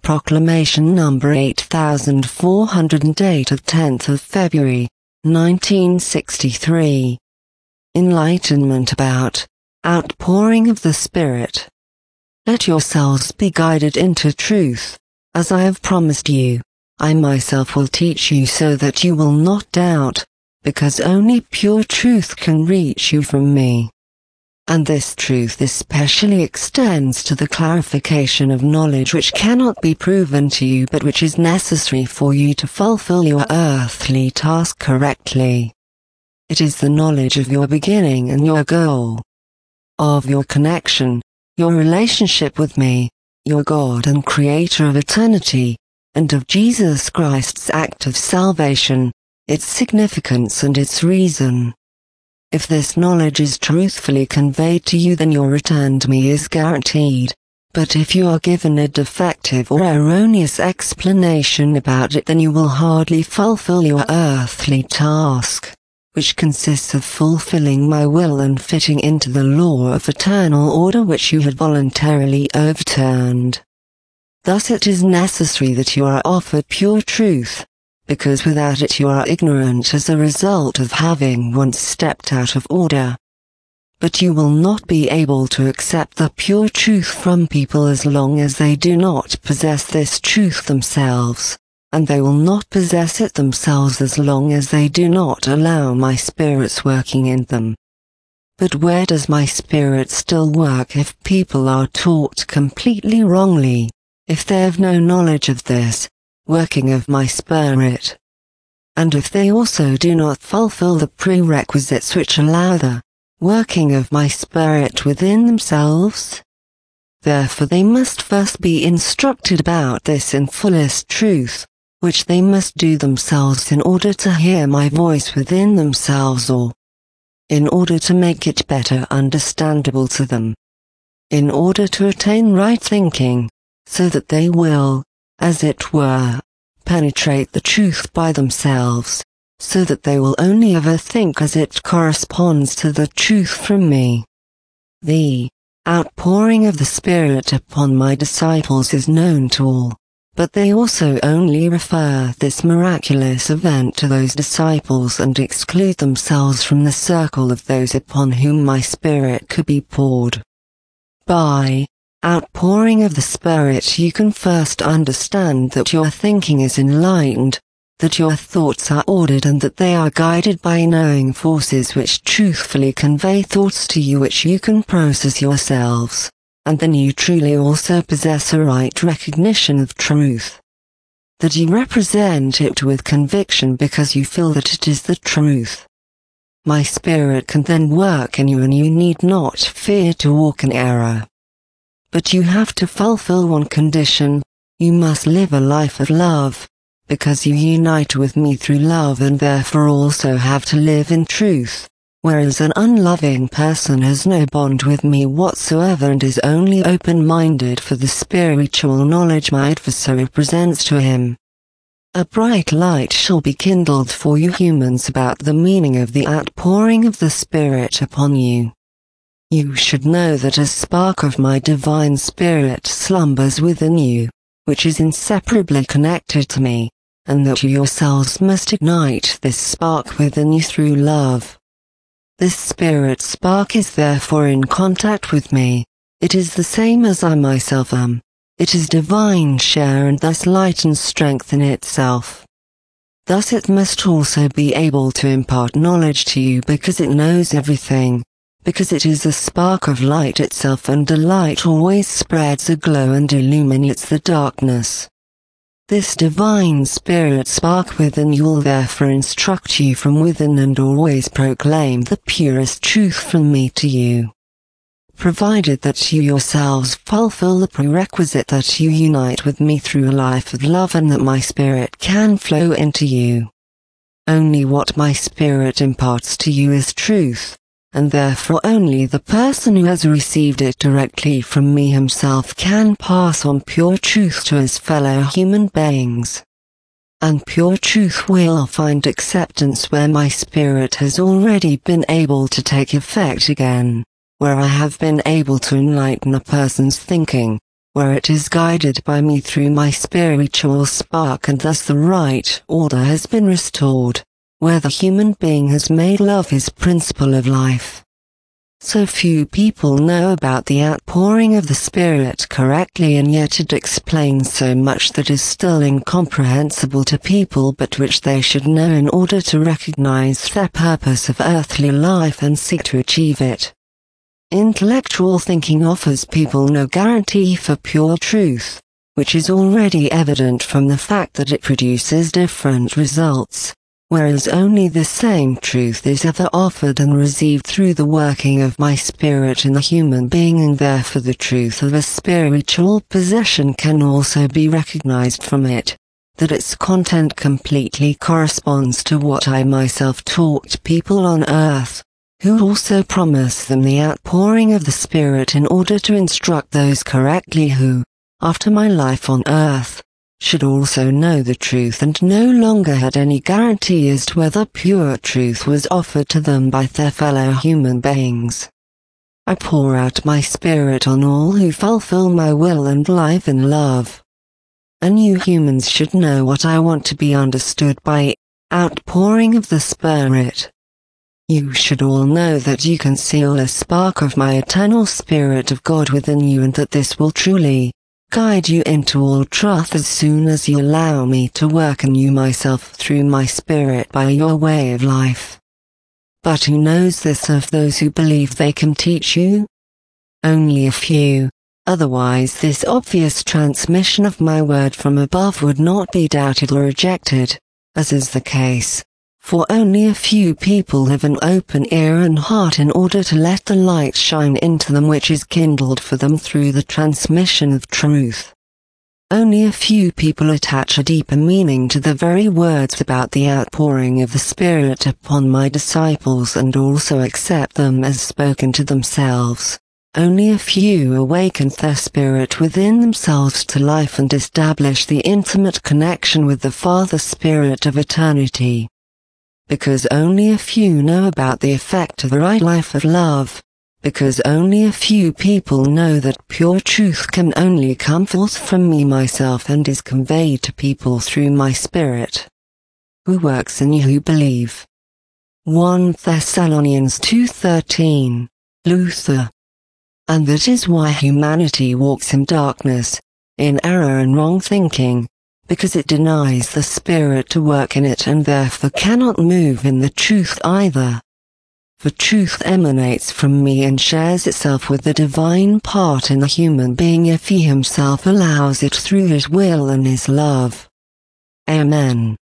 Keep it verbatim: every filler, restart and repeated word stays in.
Proclamation number eight thousand four hundred eight of tenth of February, nineteen sixty-three. Enlightenment about outpouring of the Spirit. Let yourselves be guided into truth, as I have promised you. I myself will teach you so that you will not doubt, because only pure truth can reach you from me. And this truth especially extends to the clarification of knowledge which cannot be proven to you but which is necessary for you to fulfill your earthly task correctly. It is the knowledge of your beginning and your goal, of your connection, your relationship with me, your God and Creator of eternity, and of Jesus Christ's act of salvation, its significance and its reason. If this knowledge is truthfully conveyed to you, then your return to me is guaranteed. But if you are given a defective or erroneous explanation about it, then you will hardly fulfill your earthly task, which consists of fulfilling my will and fitting into the law of eternal order which you had voluntarily overturned. Thus it is necessary that you are offered pure truth, because without it you are ignorant as a result of having once stepped out of order. But you will not be able to accept the pure truth from people as long as they do not possess this truth themselves, and they will not possess it themselves as long as they do not allow my Spirit's working in them. But where does my Spirit still work if people are taught completely wrongly, if they have no knowledge of this working of my Spirit? And if they also do not fulfill the prerequisites which allow the working of my Spirit within themselves? Therefore they must first be instructed about this in fullest truth, which they must do themselves in order to hear my voice within themselves, or in order to make it better understandable to them, in order to attain right thinking, so that they will, as it were, penetrate the truth by themselves, so that they will only ever think as it corresponds to the truth from me. The outpouring of the Spirit upon my disciples is known to all, but they also only refer this miraculous event to those disciples and exclude themselves from the circle of those upon whom my Spirit could be poured. By outpouring of the Spirit you can first understand that your thinking is enlightened, that your thoughts are ordered, and that they are guided by knowing forces which truthfully convey thoughts to you which you can process yourselves, and then you truly also possess a right recognition of truth, that you represent it with conviction because you feel that it is the truth. My Spirit can then work in you and you need not fear to walk in error. But you have to fulfill one condition: you must live a life of love, because you unite with me through love and therefore also have to live in truth, whereas an unloving person has no bond with me whatsoever and is only open-minded for the spiritual knowledge my adversary presents to him. A bright light shall be kindled for you humans about the meaning of the outpouring of the Spirit upon you. You should know that a spark of my divine Spirit slumbers within you, which is inseparably connected to me, and that you yourselves must ignite this spark within you through love. This Spirit spark is therefore in contact with me. It is the same as I myself am. It is divine share and thus light and strength in itself. Thus it must also be able to impart knowledge to you because it knows everything, because it is a spark of light itself, and a light always spreads a glow and illuminates the darkness. This divine Spirit spark within you will therefore instruct you from within and always proclaim the purest truth from me to you, provided that you yourselves fulfill the prerequisite that you unite with me through a life of love and that my Spirit can flow into you. Only what my Spirit imparts to you is truth, and therefore only the person who has received it directly from me himself can pass on pure truth to his fellow human beings. And pure truth will find acceptance where my Spirit has already been able to take effect again, where I have been able to enlighten a person's thinking, where it is guided by me through my spiritual spark, and thus the right order has been restored, where the human being has made love his principle of life. So few people know about the outpouring of the Spirit correctly, and yet it explains so much that is still incomprehensible to people, but which they should know in order to recognize their purpose of earthly life and seek to achieve it. Intellectual thinking offers people no guarantee for pure truth, which is already evident from the fact that it produces different results, whereas only the same truth is ever offered and received through the working of my spirit in the human being, and therefore the truth of a spiritual possession can also be recognized from it, that its content completely corresponds to what I myself taught people on earth, who also promise them the outpouring of the Spirit in order to instruct those correctly who, after my life on earth, should also know the truth and no longer had any guarantee as to whether pure truth was offered to them by their fellow human beings. I pour out my Spirit on all who fulfill my will and live in love. And you humans should know what I want to be understood by outpouring of the Spirit. You should all know that you conceal a spark of my eternal Spirit of God within you, and that this will truly guide you into all truth as soon as you allow me to work in you myself through my Spirit by your way of life. But who knows this of those who believe they can teach you? Only a few. Otherwise this obvious transmission of my word from above would not be doubted or rejected, as is the case, for only a few people have an open ear and heart in order to let the light shine into them which is kindled for them through the transmission of truth. Only a few people attach a deeper meaning to the very words about the outpouring of the Spirit upon my disciples and also accept them as spoken to themselves. Only a few awaken their spirit within themselves to life and establish the intimate connection with the Father Spirit of eternity. Because only a few know about the effect of the right life of love, because only a few people know that pure truth can only come forth from me myself and is conveyed to people through my Spirit, who works in you who believe. First Thessalonians two thirteen, Luther. And that is why humanity walks in darkness, in error and wrong thinking, because it denies the Spirit to work in it and therefore cannot move in the truth either. For truth emanates from me and shares itself with the divine part in the human being if he himself allows it through his will and his love. Amen.